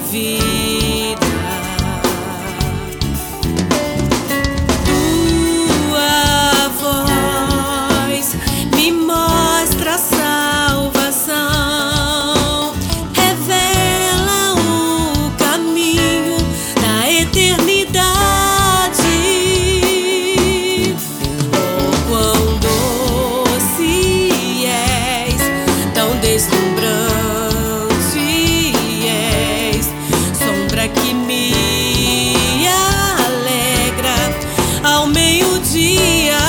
vida. Tua voz me mostra a salvação, revela o caminho da eternidade. Oh, quão doce és, tão deslumbrante és, sombra que me alegra ao meio-dia.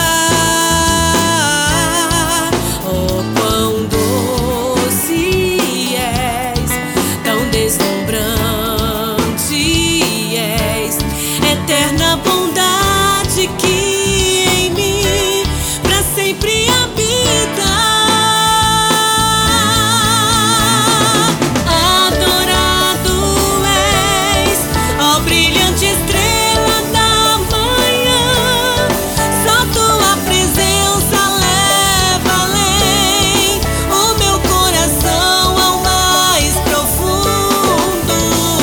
Oh, quão doce és, tão deslumbrante és, eterna bondade que em mim pra sempre habita. Adorado és, ó brilhante estrela da manhã, só tua presença leva além o meu coração ao mais profundo.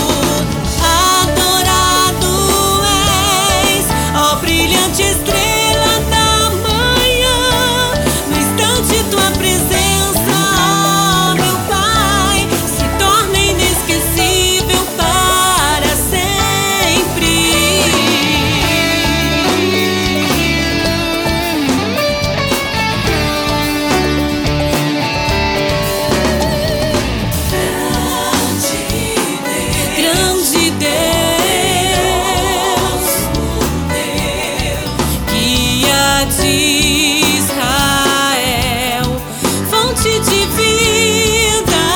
Adorado és, ó brilhante estrela da manhã, no instante tua presença, ó meu Pai, se torna inesquecível para sempre. Grande Deus, guia de Israel, fonte de vida.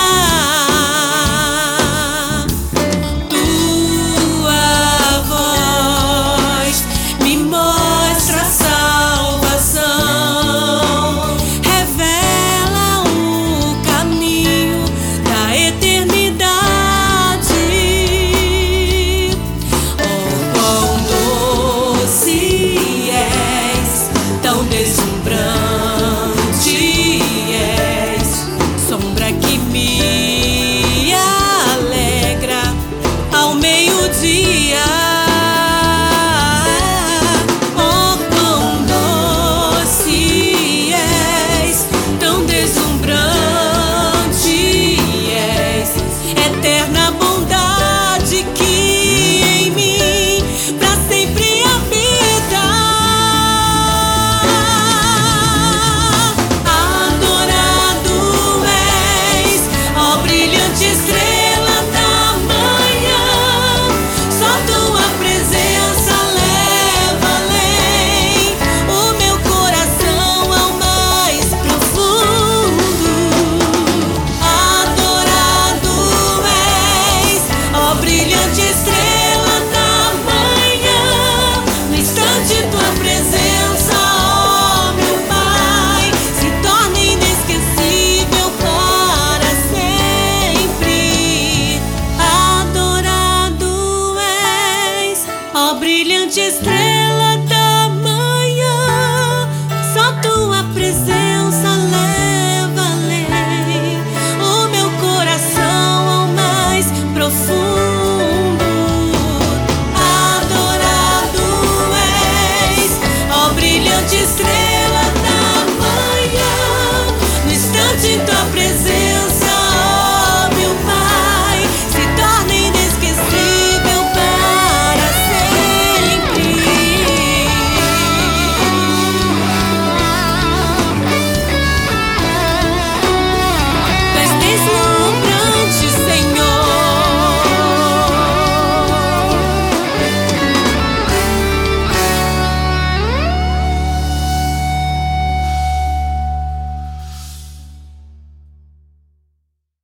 Tua voz me mostra a salvação, revela o caminho da eternidade. Oh, quão doce és, tão deslumbrante és, sombra que me alegra ao meio-dia. Oh, quão doce és, tão deslumbrante és, eterna bondade que em mim pra sempre habita. Adorado és, ó brilhante estrela da manhã, só tua presença leva além o meu coração ao mais profundo. Adorado és, ó brilhante estrela da manhã, no instante tua presença, ó meu Pai, se torna inesquecível para sempre. Adorado és, ó brilhante estrela